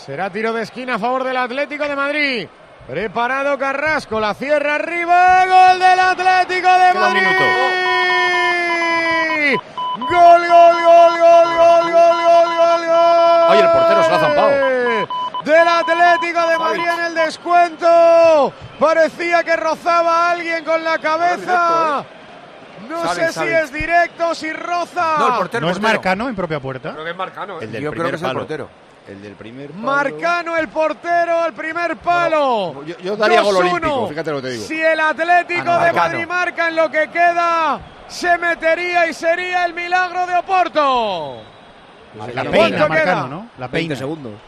Será tiro de esquina a favor del Atlético de Madrid. Preparado Carrasco, la cierra arriba. Gol del Atlético de Madrid. Gol, gol, gol, gol, gol, gol, gol, gol, gol. Ay, el portero se lo ha zampado. Del Atlético de Madrid en el descuento. Parecía que rozaba a alguien con la cabeza. No sé si es directo, si roza. No, el portero. ¿No es Marcano en propia puerta? Creo que es Marcano. Yo creo que es el portero. El del primer palo. Marcano, el portero, al primer palo. Bueno, yo daría gol 2-1. olímpico, fíjate lo que te digo. Si el Atlético de Madrid marca en lo que queda, se metería y sería el milagro de Oporto. La peina, Marcano, ¿no? La peina. 20 segundos.